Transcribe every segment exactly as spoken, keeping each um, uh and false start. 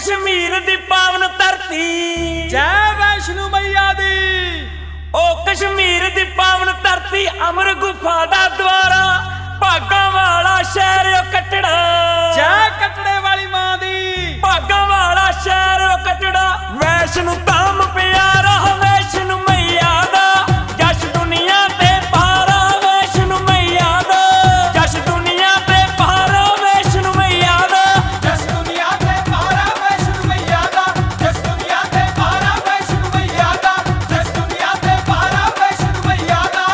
कश्मीर दी पावन धरती जय वैष्णो मैया दी। ओ कश्मीर दी पावन धरती अमर गुफा दा द्वारा भागां वाला शहर ओ कटड़ा। जय कटड़े वाली मां दी। भागां वाला शहर ओ कटड़ा वैष्णो धाम प्यारा वैष्णो मैया दा जश दुनिया ते पारा वैष्णो मैया दा जश दुनिया ते पारा वैष्णो मैया दा जश दुनिया ते पारा वैष्णो मैया दा जश दुनिया ते पारा वैष्णो मैया दा जश दुनिया ते पारा वैष्णो मैया दा।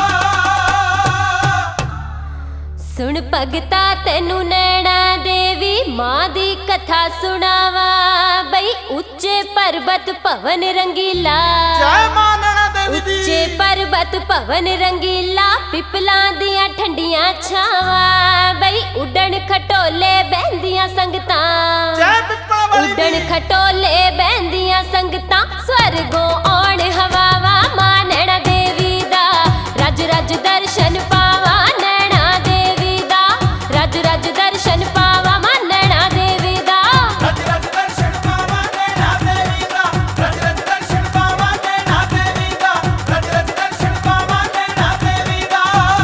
सुन भगता तेनू नैना देवी मां दी कथा सुनावा बई उच्चे पर्वत भवन रंगीला। जय मां नैना देवी दी। उच्चे पर्वत भवन रंगीला पिपलां दियां ठंडियां छावां बई उडण खटोले बहंदियां संगतां। जय पिपला वाली दी। उडण खटोले बहंदियां संगतां स्वर्गों आउण हवावा मां नैना देवी दा रज रज दर्शन पावा नैना देवी दा रज रज दर्शन पावा मां नैना देवी दा रज रज दर्शन पावा नैना देवी दा रज रज दर्शन पावा नैना देवी दा रज रज दर्शन पावा नैना देवी दा।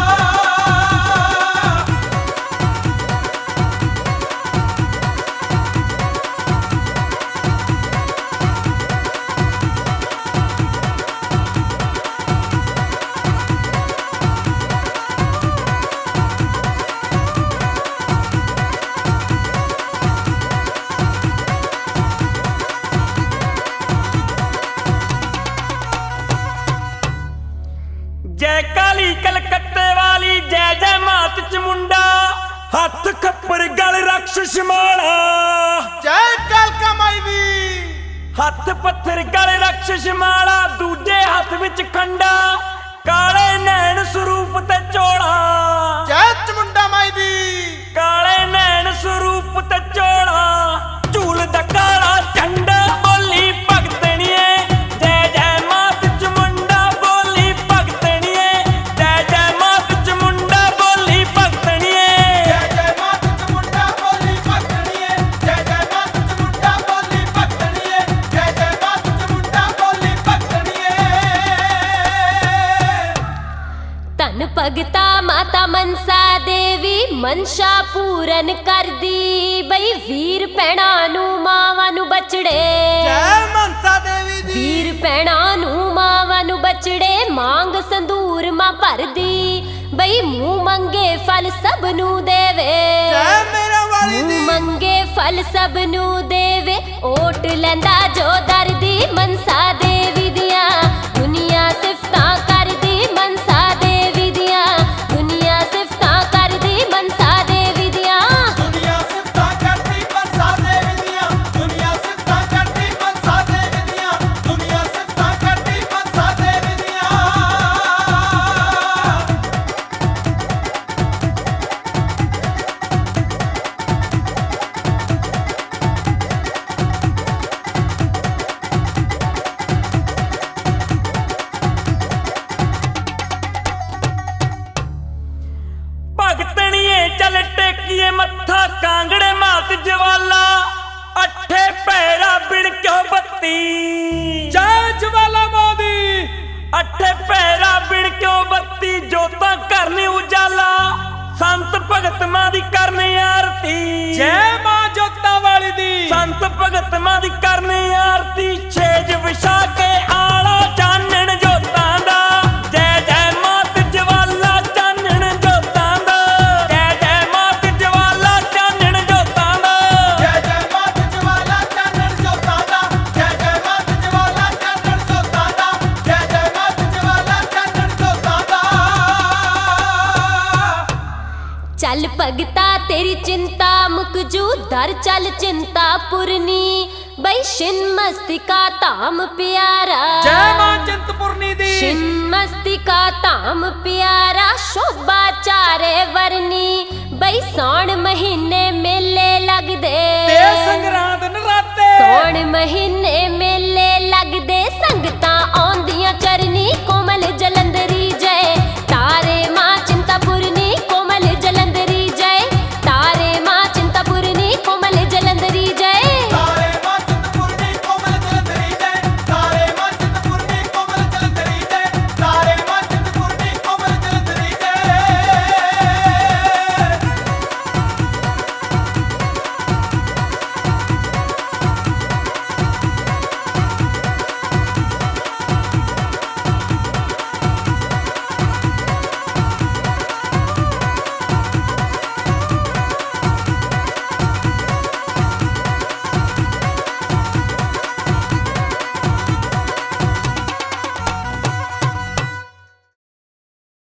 जय काली कलकत्ते वाली जय जय मात चमुंडा हथ खप्पर गल राक्षस माला। जय कालका माई दी। हथ पत्थर गल राक्षस माला दूजे हथ विच खंडा काले नैन स्वरूप ते चोला। जय चमुंडा माई दी। काले नैन स्वरूप ते चोला झूल दा काला झंडा बोली भगतणीए जय जय मात चमुंडा बोली भगतणीए जय जय मात चमुंडा बोली भगतणीए जय जय मात चमुंडा बोली भगतणीए जय जय मात चमुंडा बोली भगतणीए जय जय मात चमुंडा बोली भगतणीए। धन भगता माता मनसा देवी मनशा पूरन करदी बई वीर भैणा नू मावां नू बचड़े। जय मनसा देवी दी। वीर भैणा नू मावां नू बचड़े मांग संदूर मां भरदी बई मुंह मंगे फल सब नू देवे। जय मेरा वाली दी। मुंह मंगे फल सब नू देवे ओट लैंदा जो दरदी मनसा देवी दियां दुनिया सिफतां करदी मनसा देवी दियां दुनिया सिफतां करदी मनसा देवी दियां दुनिया सिफतां करदी मनसा देवी दियां दुनिया सिफतां करदी मनसा देवी दियां दुनिया सिफतां करदी मनसा देवी दियां। भगतणीए चल टेकिए मत्था कांगड़े मात ज्वाला अठे पैरा बिन क्यों बत्ती। जय ज्वाला मां दी। अठे पैरा बिन क्यों बत्ती जोतां करनी उजाला संत भगत मां दी करनी आरती। जय मां जोता वाली दी। संत भगत मां दी करनी आरती छेज विछा के आला चानण जोतां दा जय जय मात ज्वाला चानण जोतां दा जय जय मात ज्वाला चानण जोतां दा जय जय मात ज्वाला चानण जोतां दा जय जय मात ज्वाला चानण जोतां दा जय जय मात ज्वाला चानण जोतां दा। चल भगता तेरी चिंता मुक जू दर चल चिंता पुरनी बई शिन मस्तिका धाम प्यारा। जय मां चिंतपुरनी दी। शिन मस्तिका धाम प्यारा शोभा चारे वरनी बई सौण महीने मेले लगदे। ते संगरांद नराते। सौण महीने